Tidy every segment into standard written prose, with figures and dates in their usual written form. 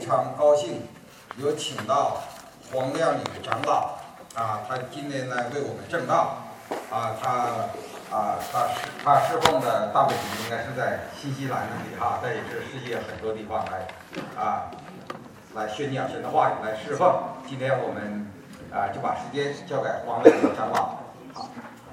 常高兴有请到黄亮礼长老他今年来为我们证道他侍奉的大本营应该是在新西兰那里但也是世界很多地方来宣讲神的话语，来侍奉。今天我们就把时间交给黄亮礼长老。好。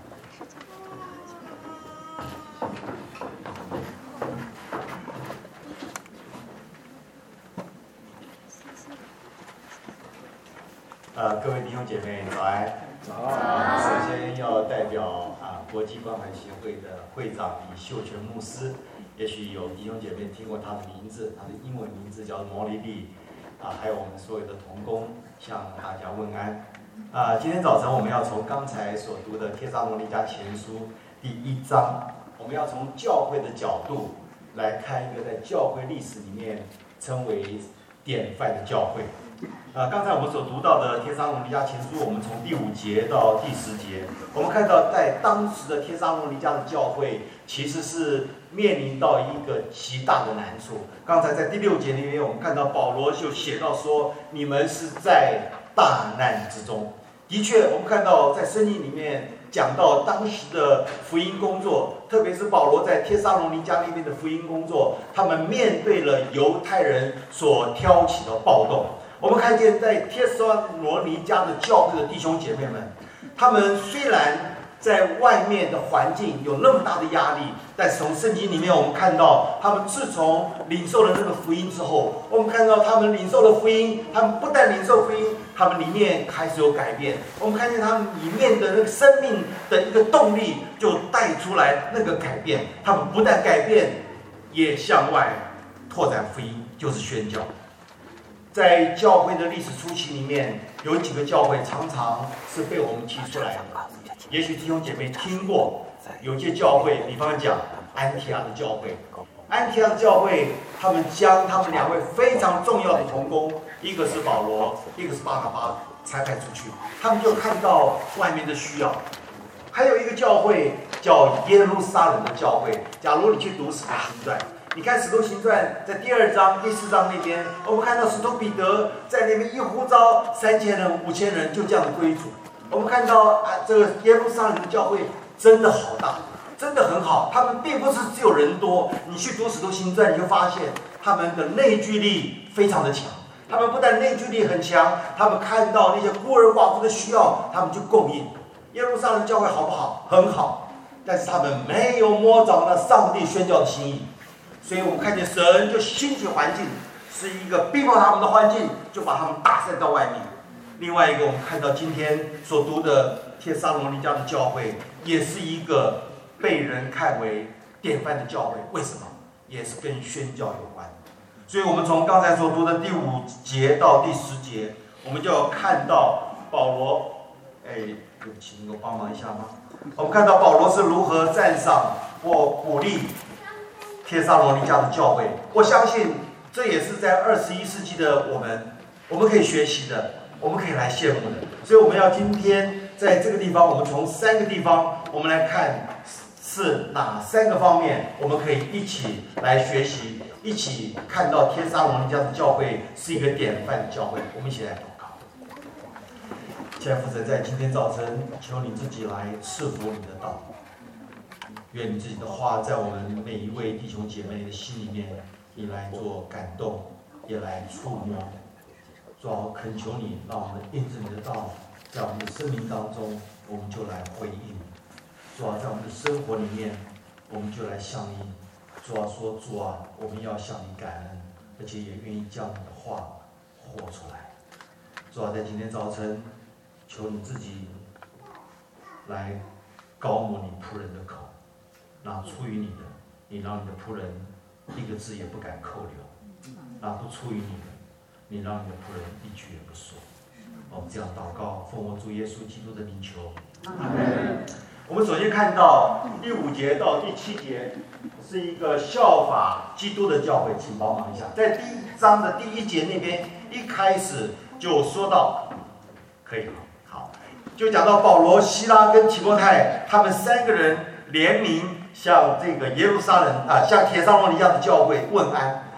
各位弟兄姐妹早安。首先要代表国际关怀协会的会长李秀全牧师，也许有弟兄姐妹听过他的名字，他的英文名字叫摩利利还有我们所有的同工向大家问安。今天早晨我们要从刚才所读的帖撒罗尼迦前书第1章，我们要从教会的角度来看一个在教会历史里面称为典范的教会。刚才我们所读到的帖撒罗尼迦前书，我们从第5节到第10节，我们看到在当时的帖撒罗尼迦的教会其实是面临到一个极大的难处。刚才在第6节里面，我们看到保罗就写到说，你们是在大难之中。的确，我们看到在圣经里面讲到当时的福音工作，特别是保罗在帖撒罗尼迦那边的福音工作，他们面对了犹太人所挑起的暴动。我们看见在帖撒罗尼迦的教会的弟兄姐妹们，他们虽然在外面的环境有那么大的压力，但是从圣经里面我们看到，他们自从领受了这个福音之后，我们看到他们领受了福音，他们不但领受福音，他们里面开始有改变。我们看见他们里面的那个生命的一个动力就带出来那个改变，他们不但改变，也向外拓展福音，就是宣教。在教会的历史初期里面，有几个教会常常是被我们提出来的。也许弟兄姐妹听过，有些教会，比方讲安提阿的教会。安提阿的教会，他们将他们2位非常重要的同工，一个是保罗，一个是巴拿巴，差派出去。他们就看到外面的需要。还有一个教会叫耶路撒冷的教会。假如你去读《使徒行传》，你看《使徒行传》在第2章、第4章那边，我们看到使徒彼得在那边一呼召，3000人、5000人就这样的归主。我们看到这个耶路撒冷的教会真的好大，真的很好。他们并不是只有人多，你去读《使徒行传》，你就发现他们的内聚力非常的强。他们不但内聚力很强，他们看到那些孤儿寡妇的需要，他们就供应。耶路撒冷教会好不好？很好，但是他们没有摸着那上帝宣教的心意。所以我们看见神就兴起环境，是一个逼迫他们的环境，就把他们打散到外面。另外一个，我们看到今天所读的帖撒罗尼迦的教会，也是一个被人看为典范的教会。为什么？也是跟宣教有关。所以我们从刚才所读的第5节到第10节，我们就要看到保罗，对不起，能够帮忙一下吗？我们看到保罗是如何赞赏或鼓励帖撒罗尼迦的教会。我相信这也是在21世纪的我们可以学习的，我们可以来羡慕的。所以我们要今天在这个地方，我们从3个地方，我们来看是哪3个方面，我们可以一起来学习，一起看到帖撒罗尼迦的教会是一个典范的教会。我们一起来祷告。亲爱的父神，在今天早晨，求你自己来赐福你的道。愿你自己的话在我们每一位弟兄姐妹的心里面，你来做感动，也来触摸。主啊，恳求你让我们印证你的道，在我们的生命当中，我们就来回应。主啊，在我们的生活里面，我们就来向你。主啊，说主啊，我们要向你感恩，而且也愿意将你的话活出来。主啊，在今天早晨，求你自己来高摩你仆人的口。那出于你的，你让你的仆人一个字也不敢扣留；那不出于你的，你让你的仆人一句也不说。我们这样祷告，奉我主耶稣基督的名求。阿们。我们首先看到第5节到第7节，是一个效法基督的教会，请帮忙一下。在第1章的第1节那边，一开始就说到，可以好，就讲到保罗、希拉跟提摩太他们3个人联名向这个耶路撒冷向帖撒罗尼迦的教会问安。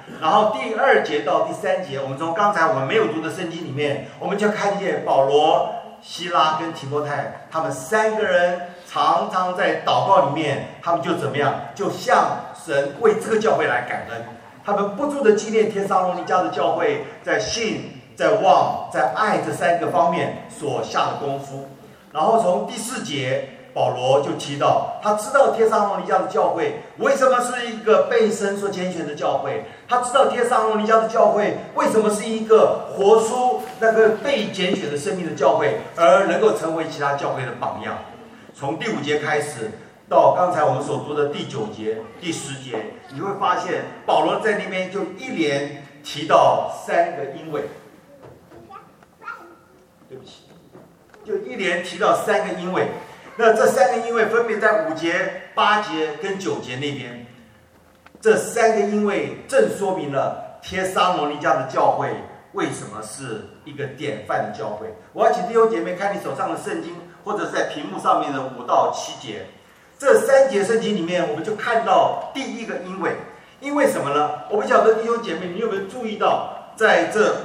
然后第2节到第3节，我们从刚才我们没有读的圣经里面，我们就看见保罗、希拉跟提摩太他们3个人常常在祷告里面，他们就怎么样，就向神为这个教会来感恩。他们不住的纪念帖撒罗尼迦的教会在信、在望、在爱这3个方面所下的功夫。然后从第4节，保罗就提到，他知道帖撒罗尼迦的教会为什么是一个被神所拣选的教会，他知道帖撒罗尼迦的教会为什么是一个活出那个被拣选的生命的教会，而能够成为其他教会的榜样。从第5节开始到刚才我们所读的第9节、第10节，你会发现保罗在那边就一连提到3个因为，对不起，就一连提到3个因为。那这3个因为分别在5节、8节跟9节那边，这3个因为正说明了帖撒罗尼迦的教会为什么是一个典范的教会。我要请弟兄姐妹看你手上的圣经，或者是在屏幕上面的5到7节。这3节圣经里面，我们就看到第一个因为，因为什么呢？我不晓得弟兄姐妹你有没有注意到，在这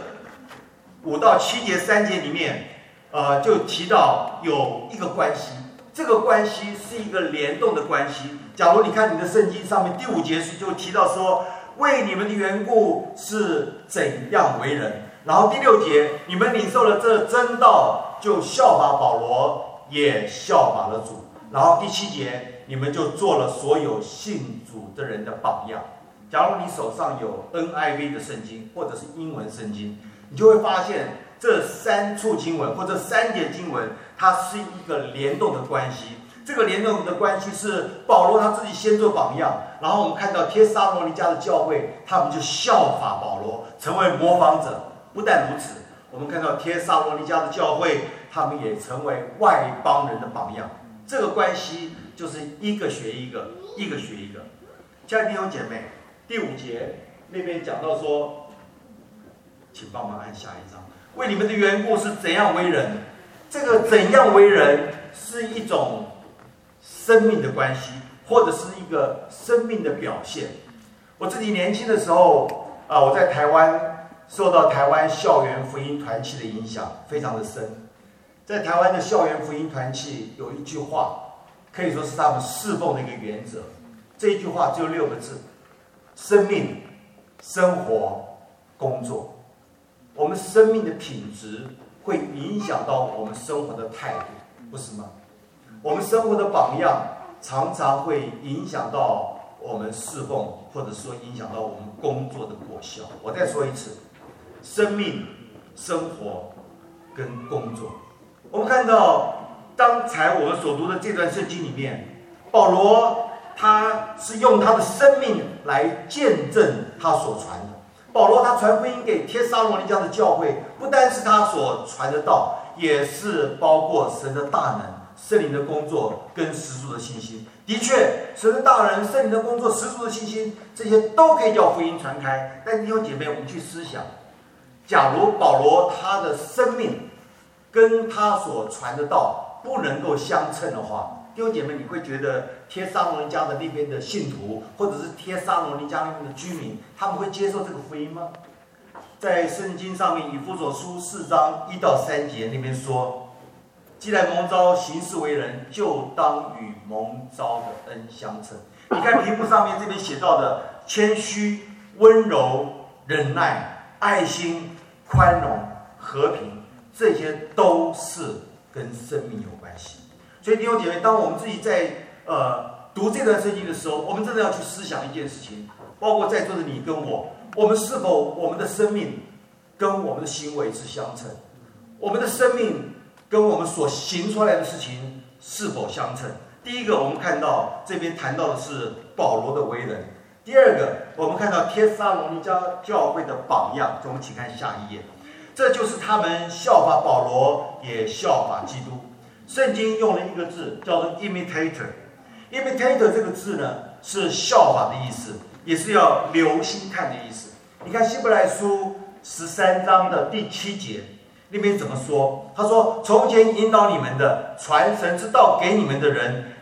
5到7节3节里面，就提到有一个关系。这个关系是一个联动的关系。假如你看你的圣经上面第5节就提到说，为你们的缘故是怎样为人。然后第6节，你们领受了这真道，就效法保罗，也效法了主。然后第7节，你们就做了所有信主的人的榜样。假如你手上有 NIV 的圣经或者是英文圣经，你就会发现这3处经文或者3节经文，它是一个联动的关系。这个联动的关系是保罗他自己先做榜样，然后我们看到帖撒罗尼迦的教会，他们就效法保罗，成为模仿者。不但如此，我们看到帖撒罗尼迦的教会，他们也成为外邦人的榜样。这个关系就是一个学一个，一个学一个。亲爱的弟兄姐妹，第5节那边讲到说，请帮忙按下一章。为你们的缘故是怎样为人，这个怎样为人是一种生命的关系，或者是一个生命的表现。我自己年轻的时候，我在台湾受到台湾校园福音团契的影响非常的深。在台湾的校园福音团契有一句话，可以说是他们侍奉的一个原则。这一句话只有6个字：生命、生活、工作。我们生命的品质会影响到我们生活的态度，不是吗？我们生活的榜样常常会影响到我们侍奉，或者说影响到我们工作的果效。我再说一次，生命、生活跟工作。我们看到刚才我们所读的这段圣经里面，保罗他是用他的生命来见证他所传的。保罗他传福音给帖撒罗尼迦的教会，不单是他所传的道，也是包括神的大能、圣灵的工作跟十足的信心。的确，神的大能、圣灵的工作、十足的信心，这些都可以叫福音传开。但弟兄姐妹，我们去思想，假如保罗他的生命跟他所传的道不能够相称的话，弟兄姐妹，你会觉得帖撒罗尼迦的那边的信徒，或者是帖撒罗尼迦那边的居民，他们会接受这个福音吗？在圣经上面，以弗所书4章1到3节那边说，既然蒙召行事为人，就当与蒙召的恩相称。你看屏幕上面这边写到的谦虚、温柔、忍耐、爱心、宽容、和平，这些都是跟生命有关系。所以弟兄姐妹，当我们自己在读这段圣经的时候，我们真的要去思想一件事情，包括在座的你跟我，我们是否我们的生命跟我们的行为是相称？我们的生命跟我们所行出来的事情是否相称？第一个，我们看到这边谈到的是保罗的为人；第二个，我们看到帖撒罗尼迦教会的榜样。我们请看下一页，这就是他们效法保罗，也效法基督。圣经用了一个字叫做 imitator。imitator 这个字呢，是效法的意思，也是要留心看的意思。你看希伯来书13章的第7节，那边怎么说？他说：从前引导你们的，传神之道给你们的人，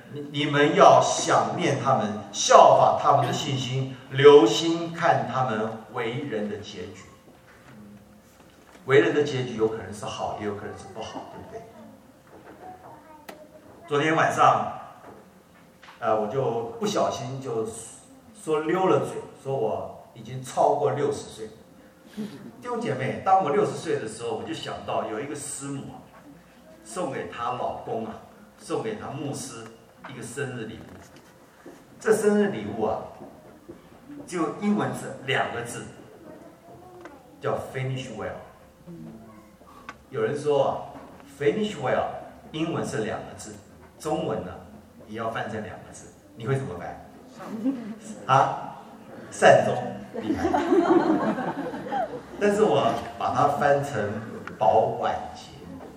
你们要想念他们，效法他们的信心，留心看他们为人的结局。为人的结局有可能是好，也有可能是不好，对不对？昨天晚上，我就不小心就说溜了嘴，说我已经超过60岁。弟兄姐妹，当我60岁的时候，我就想到有一个师母送给她老公送给她牧师一个生日礼物。这生日礼物就英文是2个字，叫 finish well。有人说finish well 英文是2个字，中文呢也要翻成2个字，你会怎么办？善终，厉害。但是我把它翻成保晚节，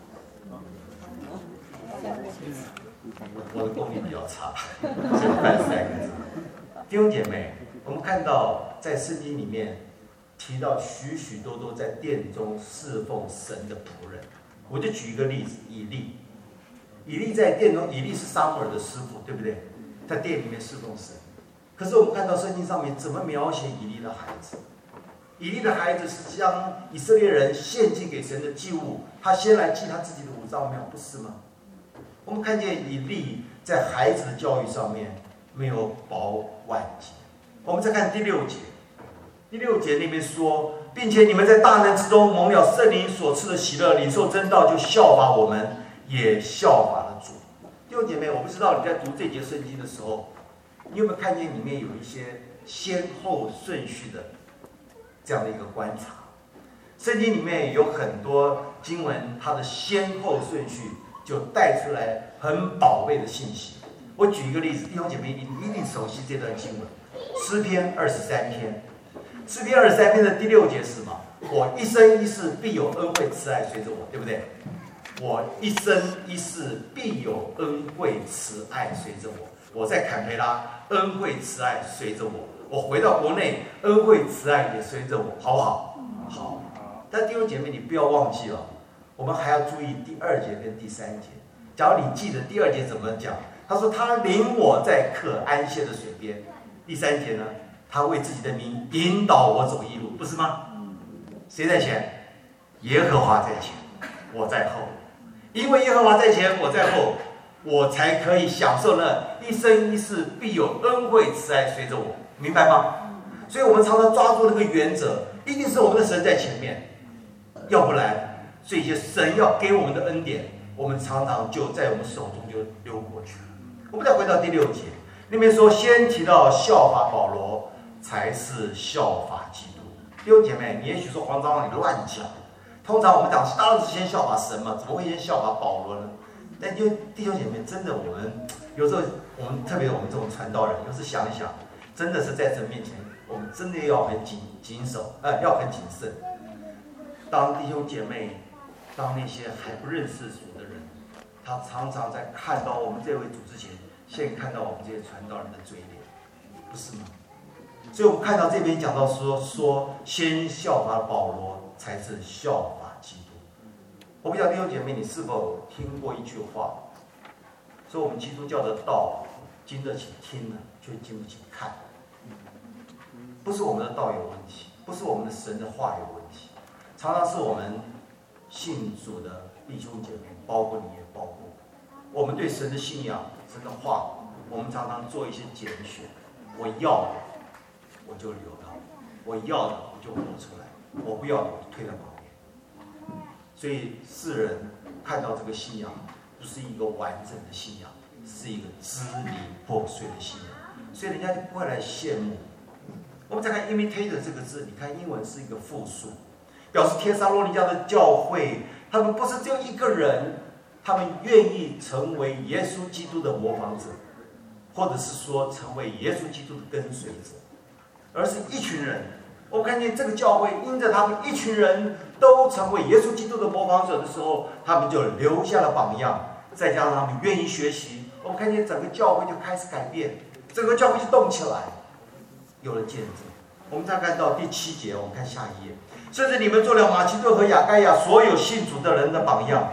我的功力比较差，所以翻3个字。弟兄姐妹，我们看到在圣经里面提到许许多多在殿中侍奉神的仆人。我就举一个例子，以利在殿中，以利是撒母耳的师傅，对不对？在殿里面侍奉神。可是我们看到圣经上面怎么描写以利的孩子？以利的孩子是将以色列人献祭给神的祭物，他先来祭他自己的5脏庙，不是吗？我们看见以利在孩子的教育上面没有保晚节。我们再看第6节，第6节那边说，并且你们在大难之中蒙了圣灵所赐的喜乐，领受真道，就效法我们，也效法了主。弟兄姐妹，我不知道你在读这节圣经的时候，你有没有看见里面有一些先后顺序的这样的一个观察？圣经里面有很多经文，它的先后顺序就带出来很宝贵的信息。我举一个例子，弟兄姐妹一定熟悉这段经文，诗篇23篇。诗篇23篇的第6节是什么？我一生一世必有恩惠慈爱随着我，对不对？我一生一世必有恩惠慈爱随着我。我在坎培拉，恩惠慈爱随着我；我回到国内，恩惠慈爱也随着我，好不好？好。但弟兄姐妹，你不要忘记了，我们还要注意第2节跟第3节。假如你记得第2节怎么讲，他说他领我在可安歇的水边。第3节呢，他为自己的名引导我走义路，不是吗？谁在前？耶和华在前，我在后。因为耶和华在前，我在后，我才可以享受那一生一世必有恩惠慈爱随着我，明白吗？所以我们常常抓住那个原则，一定是我们的神在前面，要不然这些神要给我们的恩典，我们常常就在我们手中就溜过去了。我们再回到第6节，那边说先提到效法保罗，才是效法基督。弟兄姐妹，你也许说黄长老你乱讲，通常我们讲当然是先效法神嘛，怎么会先效法保罗呢？但弟兄姐妹，真的我们有时候特别我们这种传道人，有时想一想，真的是在神面前，我们真的要很谨守，要很谨慎。当弟兄姐妹，当那些还不认识主的人，他常常在看到我们这位主之前，先看到我们这些传道人的嘴脸，不是吗？所以我们看到这边讲到说先效法保罗，才是效法基督。我不知道弟兄姐妹，你是否听过一句话，说我们基督教的道经得起听了，却经不起看。不是我们的道有问题，不是我们的神的话有问题，常常是我们信主的弟兄姐妹，包括你也包括我们对神的信仰、神的话，我们常常做一些拣选。我要的我就留到，我要的我就活出来，我不要的我就推到旁边。所以世人看到这个信仰，不是一个完整的信仰，是一个支离破碎的信仰，所以人家就不会来羡慕。我们再看 imitate 这个字，你看英文是一个复数，表示帖撒罗尼迦的教会，他们不是只有一个人，他们愿意成为耶稣基督的模仿者，或者是说成为耶稣基督的跟随者，而是一群人。我看见这个教会因着他们一群人都成为耶稣基督的模仿者的时候，他们就留下了榜样，再加上他们愿意学习，我们看见整个教会就开始改变，整个教会就动起来，有了见证。我们再看到第7节，我们看下一页。甚至你们做了马其顿和亚该亚所有信主的人的榜样，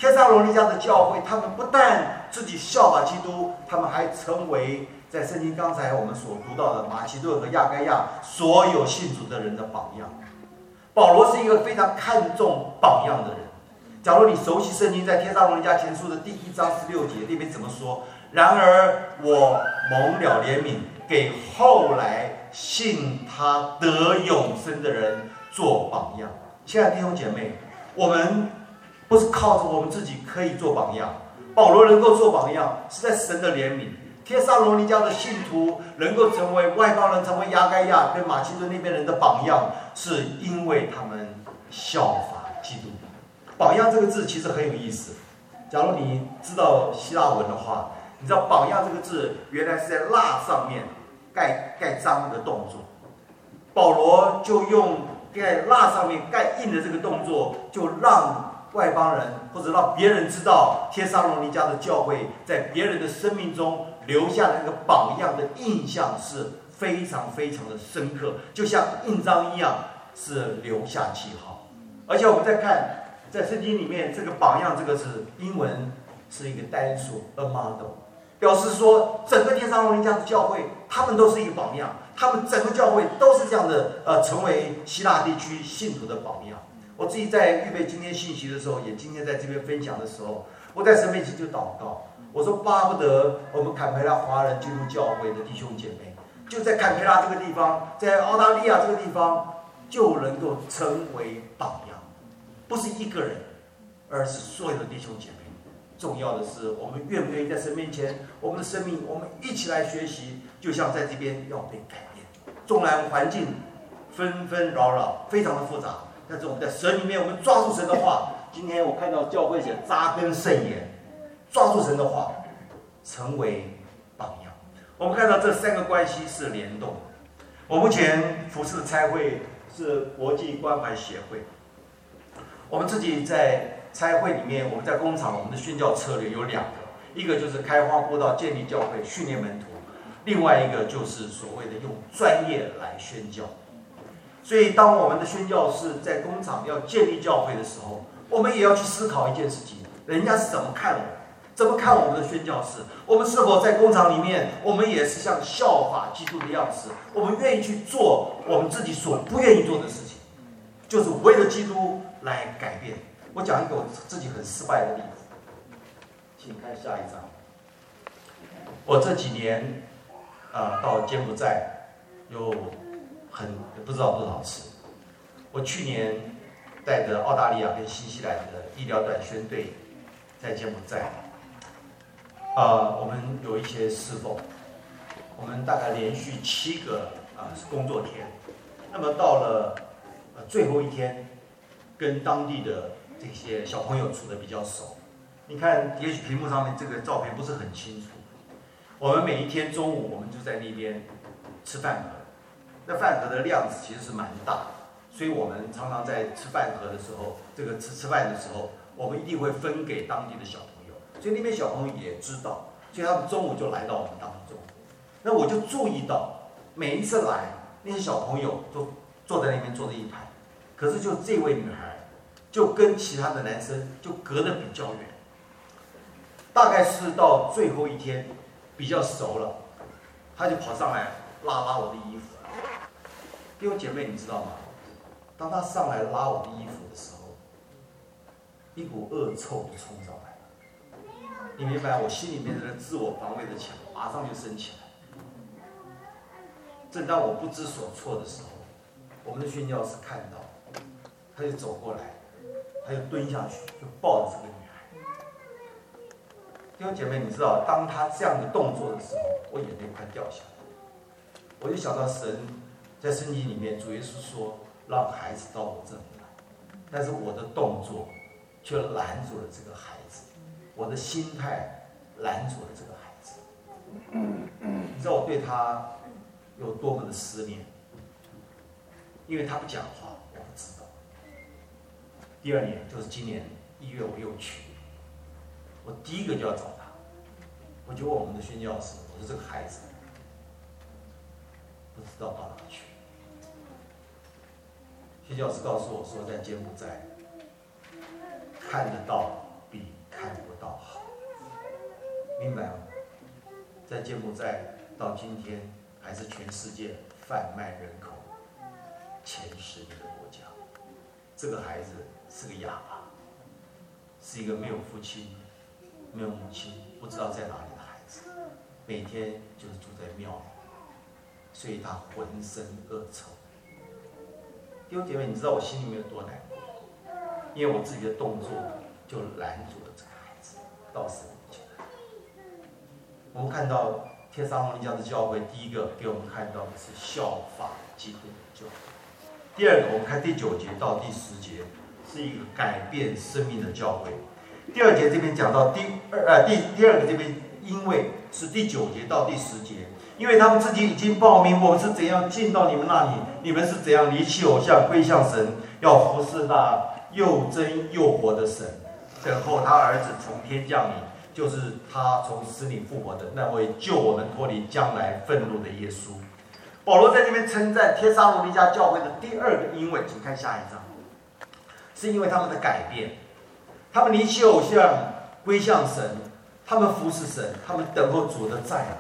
帖撒罗尼迦的教会，他们不但自己效法基督，他们还成为在圣经刚才我们所读到的马其顿和亚该亚所有信主的人的榜样。保罗是一个非常看重榜样的人。假如你熟悉圣经，在帖撒罗尼迦前书的第1章16节那边怎么说？然而我蒙了怜悯，给后来信他得永生的人做榜样。亲爱的弟兄姐妹，我们不是靠着我们自己可以做榜样，保罗能够做榜样，是在神的怜悯。帖撒罗尼迦的信徒能够成为外邦人，成为亚该亚跟马其顿那边人的榜样，是因为他们效法基督。榜样这个字其实很有意思。假如你知道希腊文的话，你知道榜样这个字原来是在蜡上面盖章的动作。保罗就用在蜡上面盖印的这个动作，就让外邦人或者让别人知道帖撒罗尼迦的教会在别人的生命中留下的那个榜样的印象是非常非常的深刻，就像印章一样，是留下记号。而且我们再看在圣经里面，这个榜样这个字英文是一个单数 a model， 表示说整个帖撒罗尼迦的教会他们都是一个榜样，他们整个教会都是这样的成为希腊地区信徒的榜样。我自己在预备今天信息的时候，也今天在这边分享的时候，我在神面前就祷告，我说巴不得我们坎培拉华人进入教会的弟兄姐妹，就在坎培拉这个地方，在澳大利亚这个地方，就能够成为榜样，不是一个人，而是所有的弟兄姐妹。重要的是，我们愿不愿意在神面前，我们的生命，我们一起来学习，就像在这边要被改变。纵然环境纷纷扰扰，非常的复杂，但是我们在神里面，我们抓住神的话。今天我看到教会写扎根圣言，抓住神的话，成为榜样。我们看到这3个关系是联动。我目前服侍的差会是国际关怀协会。我们自己在差会里面，我们在工厂，我们的宣教策略有2个，一个就是开花布道，建立教会，训练门徒；另外一个就是所谓的用专业来宣教。所以，当我们的宣教士在工厂要建立教会的时候，我们也要去思考一件事情：人家是怎么看我们？怎么看我们的宣教士？我们是否在工厂里面，我们也是像效法基督的样子？我们愿意去做我们自己所不愿意做的事情，就是为了基督来改变。我讲一个我自己很失败的例子，请看下一张。我这几年到柬埔寨有不知道多少次。我去年带着澳大利亚跟新西兰的医疗短宣队在柬埔寨，我们有一些侍奉，我们大概连续7个工作天。那么到了最后一天，跟当地的这些小朋友处得比较熟。你看，也许屏幕上面这个照片不是很清楚。我们每一天中午，我们就在那边吃饭盒。那饭盒的量其实是蛮大的，所以我们常常在吃饭盒的时候，这个吃饭的时候，我们一定会分给当地的小朋友。所以那边小朋友也知道，所以他们中午就来到我们当中。那我就注意到，每一次来，那些小朋友都坐在那边坐着一排，可是就这位女孩，就跟其他的男生就隔得比较远。大概是到最后一天比较熟了，她就跑上来拉我的衣服。弟兄姐妹，你知道吗？当她上来拉我的衣服的时候，一股恶臭就冲上来了。你明白，我心里面的自我防卫的墙马上就升起来。正当我不知所措的时候，我们的宣教士看到，他就走过来，他就蹲下去，就抱着这个女孩。弟兄姐妹，你知道，当他这样的动作的时候，我眼泪快掉下来。我就想到神在圣经里面，主耶稣说：“让孩子到我这里来。”但是我的动作却拦住了这个孩子，我的心态拦住了这个孩子。你知道我对他有多么的思念，因为他不讲话，我不知道。第2年就是今年1月我又去，我第一个就要找他，我就问我们的宣教士，我说这个孩子不知道到哪去。宣教士告诉我说，在柬埔寨看得到比道好，明白吗？在柬埔寨到今天还是全世界贩卖人口前10名的国家。这个孩子是个哑巴，是一个没有父亲、没有母亲、不知道在哪里的孩子，每天就是住在庙里，所以他浑身恶臭。弟兄姐妹，你知道我心里面有多难过？因为我自己的动作就拦住了这个孩子到神面前来。我们看到帖撒罗尼迦的教会，第一个给我们看到的是效法基督的教会。第二个，我们看第9节到第10节，是一个改变生命的教会。第2节这边讲到第二个这边，因为是第9节到第10节，因为他们自己已经报名，我们是怎样进到你们那里，你们是怎样离弃偶像归向神，要服侍那又真又活的神，等候他儿子从天降临，就是他从死里复活的那位救我们脱离将来愤怒的耶稣。保罗在这边称赞帖撒罗尼迦教会的第2个因为，请看下一章，是因为他们的改变，他们离弃偶像归向神，他们服侍神，他们等候主的再来。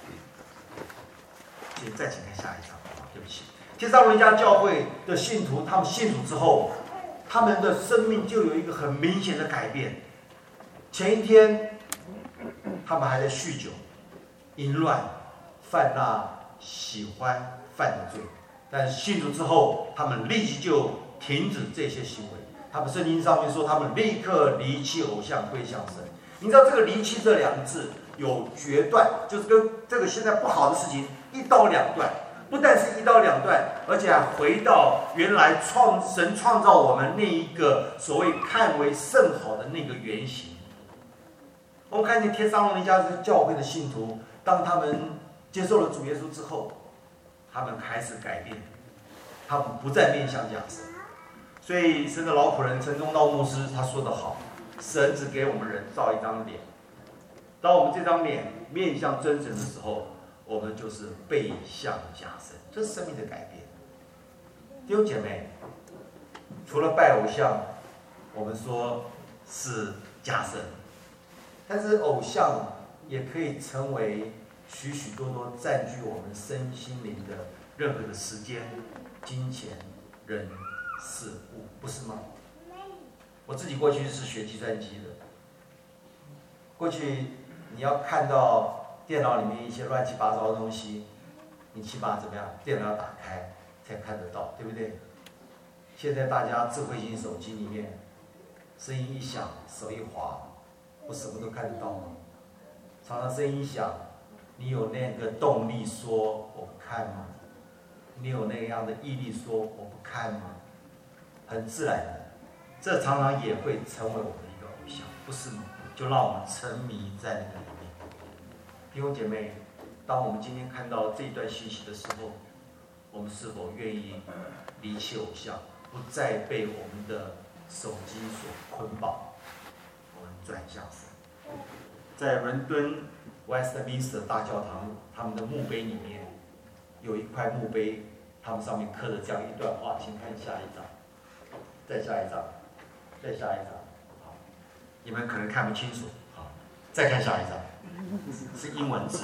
再请看下一章，对不起，帖撒罗尼迦教会的信徒，他们信主之后，他们的生命就有一个很明显的改变。前一天，他们还在酗酒、淫乱、犯那喜欢犯的罪，但信主之后，他们立即就停止这些行为。他们圣经上面说，他们立刻离弃偶像，归向神。你知道这个离弃这2个字有决断，就是跟这个现在不好的事情一刀两断。不但是一刀两断，而且还回到原来神创造我们那一个所谓看为甚好的那个原型。我们看见帖撒罗尼迦教会的信徒，当他们接受了主耶稣之后，他们开始改变，他们不再面向假神。所以神的老仆人陈忠道牧师他说得好，神只给我们人造一张脸，当我们这张脸面向真神的时候，我们就是背向假神，这是生命的改变。弟兄姐妹，除了拜偶像，我们说是假神，但是偶像也可以成为许许多多占据我们身心灵的任何的时间、金钱、人、事物，不是吗？我自己过去是学计算机的，过去你要看到电脑里面一些乱七八糟的东西，你起码怎么样？电脑要打开才看得到，对不对？现在大家智慧型手机里面，声音一响，手一滑，我什么都看得到吗？常常声音响，你有那个动力说我不看吗？你有那样的毅力说我不看吗？很自然的，这常常也会成为我们的一个偶像，不是吗？就让我们沉迷在那个里面。弟兄姐妹，当我们今天看到这一段信息的时候，我们是否愿意离弃偶像，不再被我们的手机所捆绑，我们转向神？在伦敦 Westminster 大教堂，他们的墓碑里面有一块墓碑，他们上面刻着这样一段话，请看下一张，再下一张，再下一张，好，你们可能看不清楚，好，再看下一张，是英文字，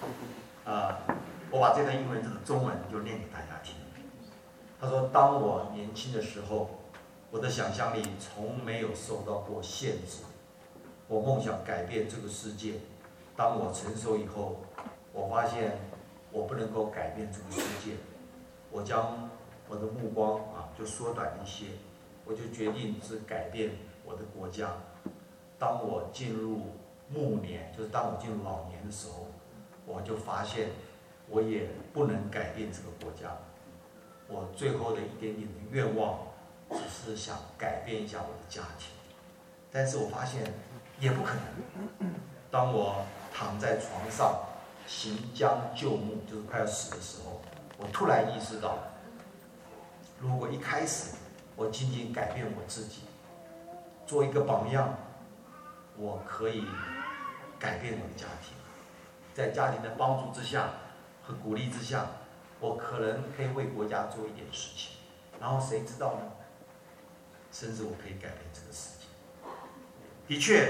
我把这段英文字的中文就念给大家听。他说：“当我年轻的时候，我的想象力从没有受到过限制。我梦想改变这个世界。当我成熟以后，我发现我不能够改变这个世界。我将我的目光就缩短一些，我就决定只改变我的国家。当我进入暮年，就是当我进入老年的时候，我就发现我也不能改变这个国家。我最后的一点点的愿望，只是想改变一下我的家庭，但是我发现也不可能。当我躺在床上行将就木，就是快要死的时候，我突然意识到，如果一开始我仅仅改变我自己，做一个榜样，我可以改变我的家庭。在家庭的帮助之下和鼓励之下，我可能可以为国家做一点事情，然后谁知道呢？甚至我可以改变这个世界。的确，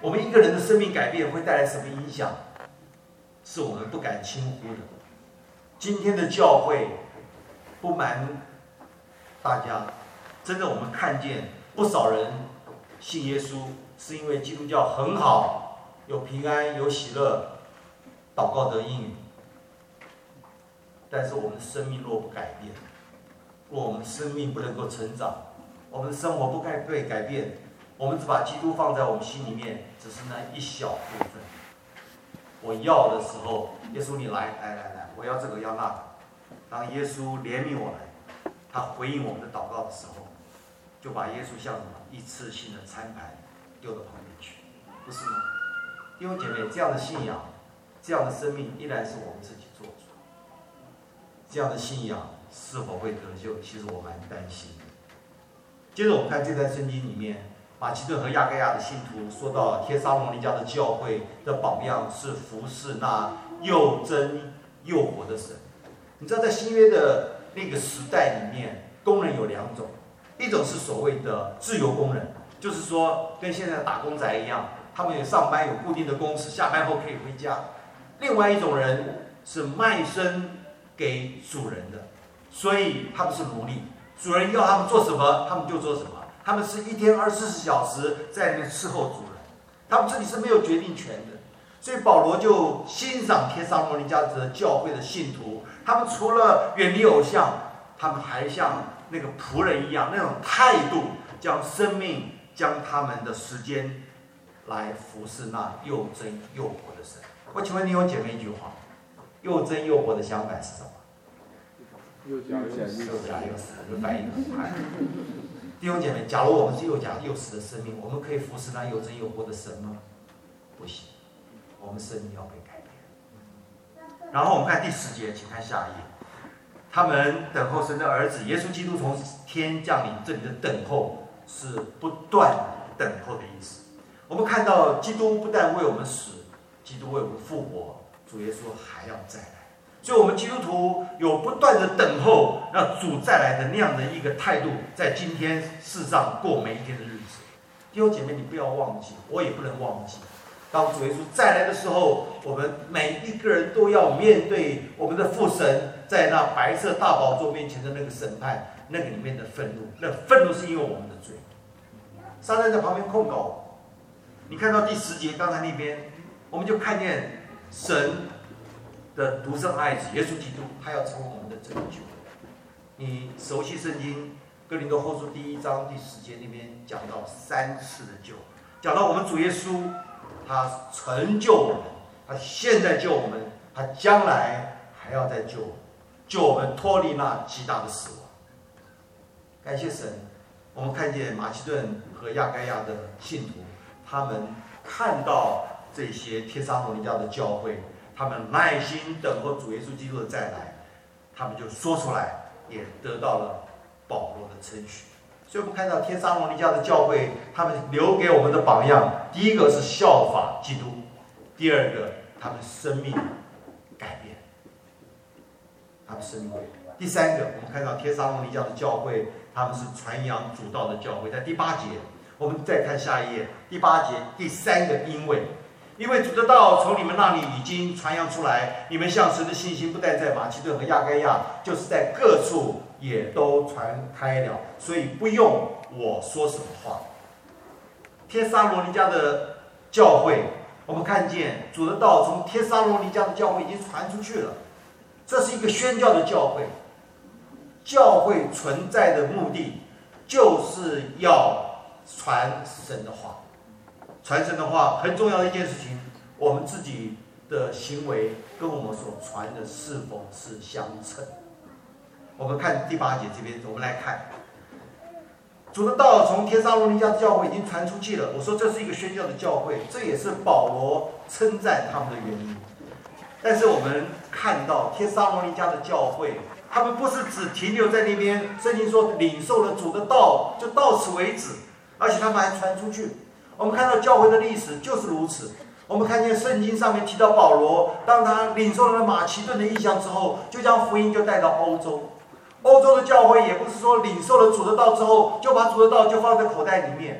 我们一个人的生命改变会带来什么影响，是我们不敢轻忽的。今天的教会，不瞒大家，真的我们看见不少人信耶稣，是因为基督教很好，有平安，有喜乐，祷告得应允。但是我们的生命若不改变，若我们的生命不能够成长，我们的生活不被改变，我们只把基督放在我们心里面，只是那一小部分。我要的时候，耶稣你来，我要这个要那个。当耶稣怜悯我们，他回应我们的祷告的时候，就把耶稣像什么一次性的餐盘丢到旁边去，不是吗？弟兄姐妹，这样的信仰，这样的生命，依然是我们自己做主。这样的信仰是否会得救？其实我蛮担心的。接着我们看这段圣经里面，马其顿和亚该亚的信徒说到帖撒罗尼迦的教会的榜样是服侍那又真又活的神。你知道在新约的那个时代里面，工人有两种，一种是所谓的自由工人，就是说跟现在的打工仔一样，他们有上班有固定的工时，下班后可以回家。另外一种人是卖身给主人的，所以他们是奴隶，主人要他们做什么，他们就做什么。他们是一天24小时在那边伺候主人，他们这里是没有决定权的。所以保罗就欣赏帖撒罗尼迦的教会的信徒，他们除了远离偶像，他们还像那个仆人一样，那种态度，将生命、将他们的时间来服侍那又真又活的神。我请问弟兄姐妹一句话：又真又活的相反是什么？ 又假又死，就反应很快。弟兄姐妹，假如我们是又假又死的生命，我们可以服侍那又真又活的神吗？不行，我们生命要被改变。然后我们看第10节，请看下一页。他们等候神的儿子耶稣基督从天降临，这里的等候是不断等候的意思。我们看到基督不但为我们死，基督为我们复活，主耶稣还要再来。所以我们基督徒有不断的等候让主再来的那样的一个态度，在今天世上过每一天的日子。弟兄姐妹，你不要忘记，我也不能忘记，当主耶稣再来的时候，我们每一个人都要面对我们的父神在那白色大宝座面前的那个审判，那个里面的愤怒，那愤怒是因为我们的罪。撒旦在旁边控告我。你看到第10节，刚才那边我们就看见神的独生爱子耶稣基督，他要成为我们的拯救。你熟悉圣经哥林多后书第1章第10节那边讲到3次的救，讲到我们主耶稣，他成就我们，他现在救我们，他将来还要再救我们，救我们脱离那极大的死亡。感谢神，我们看见马其顿和亚该亚的信徒，他们看到这些帖撒罗尼迦的教会，他们耐心等候主耶稣基督的再来，他们就说出来，也得到了保罗的称许。所以我们看到帖撒罗尼迦的教会，他们留给我们的榜样，第一个是效法基督，第二个他们生命改变，他们生命改变。第三个，我们看到帖撒罗尼迦的教会，他们是传扬主道的教会。在第8节，我们再看下一页，第8节第3个因为主的道从你们那里已经传扬出来，你们向神的信心不但在马其顿和亚该亚，就是在各处也都传开了，所以不用我说什么话。帖撒罗尼迦的教会，我们看见主的道从帖撒罗尼迦的教会已经传出去了，这是一个宣教的教会。教会存在的目的就是要传神的话。传神的话很重要的一件事情，我们自己的行为跟我们所传的是否是相称。我们看第8节这边，我们来看主的道从帖撒罗尼迦的教会已经传出去了。我说这是一个宣教的教会，这也是保罗称赞他们的原因。但是我们看到帖撒罗尼迦的教会，他们不是只停留在那边，圣经说领受了主的道就到此为止，而且他们还传出去。我们看到教会的历史就是如此。我们看见圣经上面提到保罗，当他领受了马其顿的异象之后，就将福音就带到欧洲。欧洲的教会也不是说领受了主的道之后，就把主的道就放在口袋里面，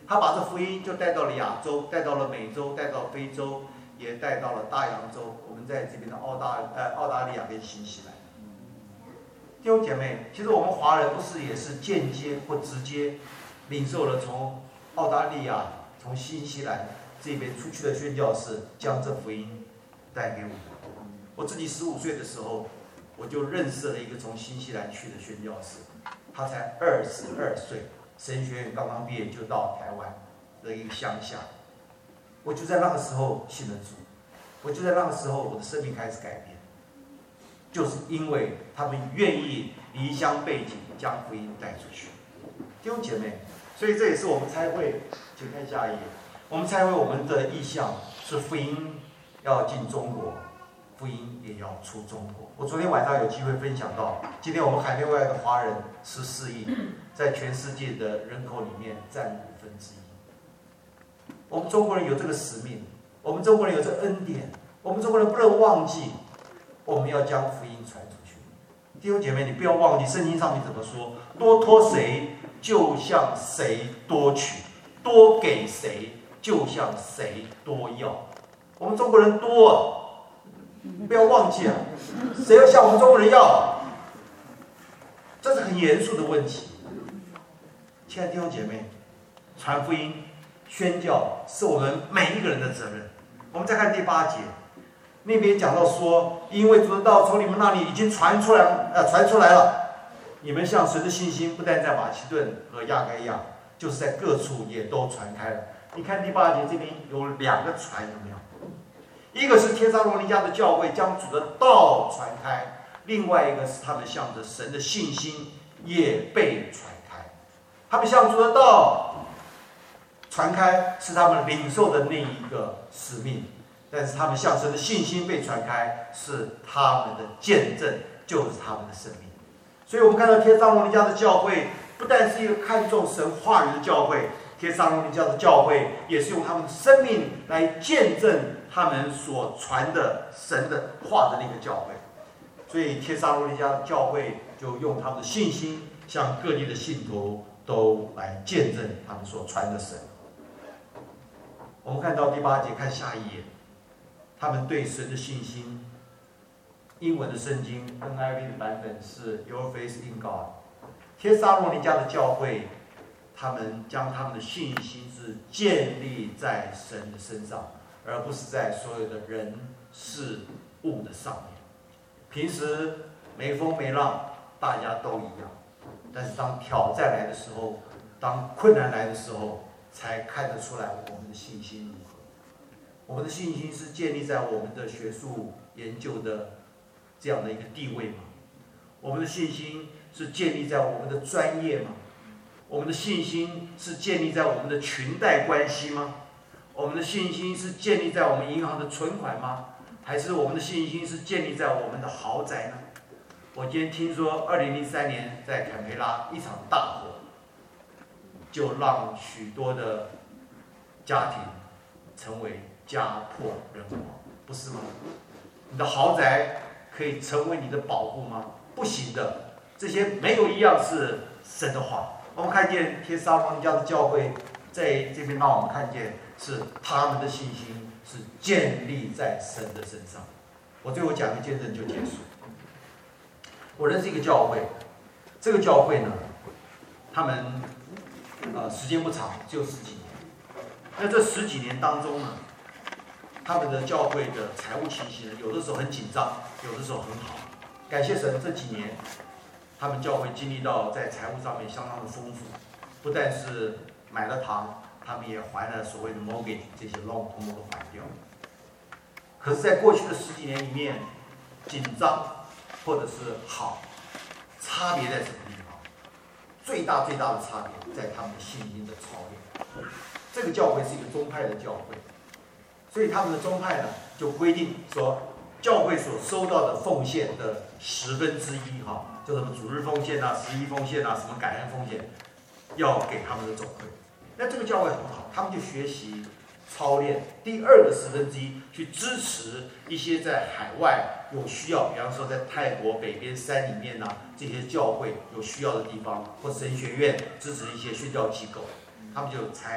他把这福音就带到了亚洲，带到了美洲，带到非洲，也带到了大洋洲。我们在这边的澳大利亚跟新西兰。弟兄姐妹，其实我们华人不是也是间接或直接领受了从澳大利亚、从新西兰这边出去的宣教士将这福音带给我们。我自己15岁的时候，我就认识了一个从新西兰去的宣教士，他才22岁，神学院刚刚毕业就到台湾的一个乡下。我就在那个时候信了主，我就在那个时候我的生命开始改变，就是因为他们愿意离乡背井将福音带出去。弟兄姐妹，所以这也是我们差会，请看下一页，我们差会我们的意向是福音要进中国，福音也要出中国。我昨天晚上有机会分享到，今天我们海内外的华人14亿，在全世界的人口里面占1/5。我们中国人有这个使命，我们中国人有这个恩典，我们中国人不能忘记，我们要将福音传出去。弟兄姐妹，你不要忘记圣经上面怎么说：多托谁，就向谁多取；多给谁，就向谁多要。我们中国人多啊，不要忘记啊！谁要向我们中国人要？这是很严肃的问题。亲爱的弟兄姐妹，传福音、宣教是我们每一个人的责任。我们再看第8节，那边讲到说，因为主的道从你们那里已经传出来了，你们向神的信心不但在马其顿和亚该亚，就是在各处也都传开了。你看第8节这边有2个传，有没有？一个是帖撒罗尼迦的教会将主的道传开，另外一个是他们向着神的信心也被传开。他们向主的道传开是他们领受的那一个使命，但是他们向神的信心被传开是他们的见证，就是他们的生命。所以我们看到帖撒罗尼迦的教会不但是一个看重神话语的教会，帖撒罗尼迦的教会也是用他们的生命来见证他们所传的神的话的那个教会。所以帖撒罗尼迦的教会就用他们的信心向各地的信徒都来见证他们所传的神。我们看到第8节，看下一页，他们对神的信心，英文的圣经 NIV 的版本是 Your faith in God。 帖撒罗尼迦的教会，他们将他们的信心是建立在神的身上，而不是在所有的人事物的上面。平时没风没浪，大家都一样，但是当挑战来的时候，当困难来的时候，才看得出来我们的信心如何。我们的信心是建立在我们的学术研究的这样的一个地位吗？我们的信心是建立在我们的专业吗？我们的信心是建立在我们的裙带关系吗？我们的信心是建立在我们银行的存款吗？还是我们的信心是建立在我们的豪宅呢？我今天听说2003年在坎培拉一场大火，就让许多的家庭成为家破人亡，不是吗？你的豪宅可以成为你的保护吗？不行的，这些没有一样是神的话。我们看见帖撒罗尼迦的教会在这边，让我们看见是他们的信心是建立在神的身上。我最后讲一个见证就结束。我认识一个教会，这个教会呢，他们时间不长，只有10几年。那这10几年当中呢，他们的教会的财务情形有的时候很紧张，有的时候很好。感谢神，这几年他们教会经历到在财务上面相当的丰富，不但是买了堂，他们也还了所谓的 mortgage 这些 loan 通通都还掉。可是，在过去的10几年里面，紧张或者是好，差别在什么地方？最大的差别在他们的信心的操练。这个教会是一个宗派的教会，所以他们的宗派呢就规定说，教会所收到的奉献的1/10，就什么主日奉献啊、11奉献啊、什么感恩奉献，要给他们的总会。那这个教会很好，他们就学习操练第2个1/10去支持一些在海外有需要，比方说在泰国北边山里面这些教会有需要的地方，或神学院支持一些宣教机构，他们就才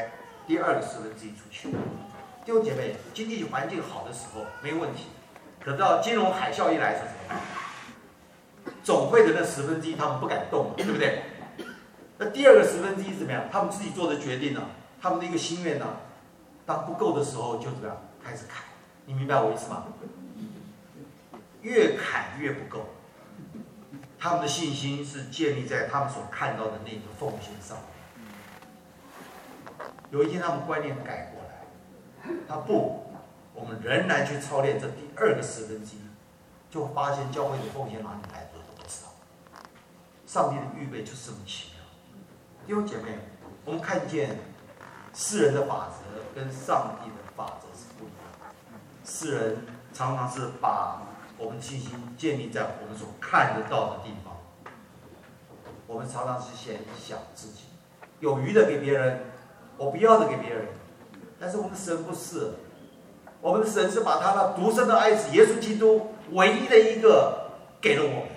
第二个十分之一出去。弟兄姐妹，经济环境好的时候没问题，可到金融海啸一来的时候怎么办？总会的那十分之一他们不敢动，对不对？那第二个十分之一怎么样？他们自己做的决定呢、他们的一个心愿呢、当不够的时候就怎么样？开始砍。你明白我意思吗？越砍越不够。他们的信心是建立在他们所看到的那个奉献上。有一天他们观念改过来，我们仍然去操练这第二个十分之一，就发现教会的奉献哪里来的都不知道。上帝的预备就是这么奇妙。弟兄姐妹，我们看见世人的法则跟上帝的法则是不一样的。世人常常是把我们信心建立在我们所看得到的地方，我们常常是先想自己，有余的给别人，我不要的给别人。但是我们的神不是，我们的神是把他那独生的爱子耶稣基督唯一的一个给了我们。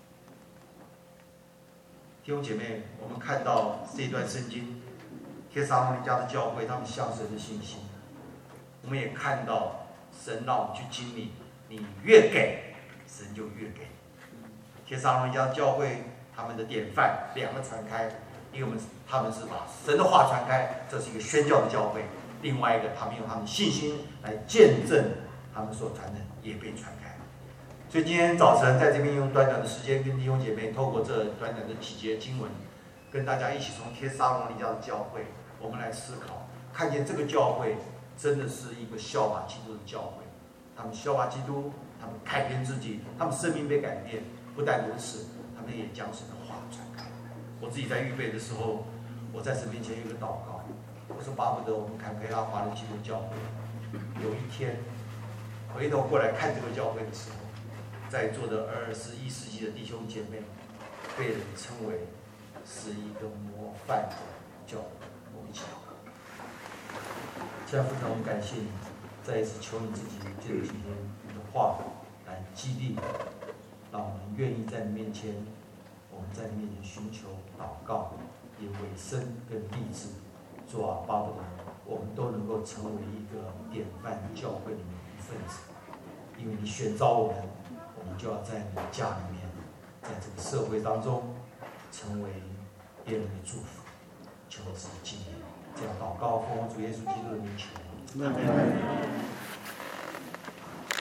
弟兄姐妹，我们看到这一段圣经，帖撒罗尼迦的教会他们向神的信心，我们也看到神让我们去经历，你越给，神就越给。帖撒罗尼迦教会他们的典范两个传开，一个他们是把神的话传开，这是一个宣教的教会；另外一个，他们用他们的信心来见证他们所传的也被传开。所以今天早晨在这边用短短的时间，跟弟兄姐妹透过这短短的几节经文，跟大家一起从帖撒罗尼迦的教会，我们来思考，看见这个教会真的是一个效法基督的教会。他们效法基督，他们改变自己，他们生命被改变。不但如此，他们也将神的话传开。我自己在预备的时候，我在神面前有一个祷告，我说巴不得我们坎培拉华人基督教会有一天回头过来看这个教会的时候，在座的21世纪的弟兄姐妹被人称为是一个模范的教会。我们一起祷告。亲爱的父神，我们感谢你，再一次求你自己借着今天你的话来激励，让我们愿意在你面前，我们在你面前寻求祷告，也委身跟立志。主啊，巴不得我们都能够成为一个典范教会里面的一份子，因为你选召我们，我们就要在你的家里面，在这个社会当中，成为别人的祝福。求自己纪念，这样祷告，奉主耶稣基督的名求。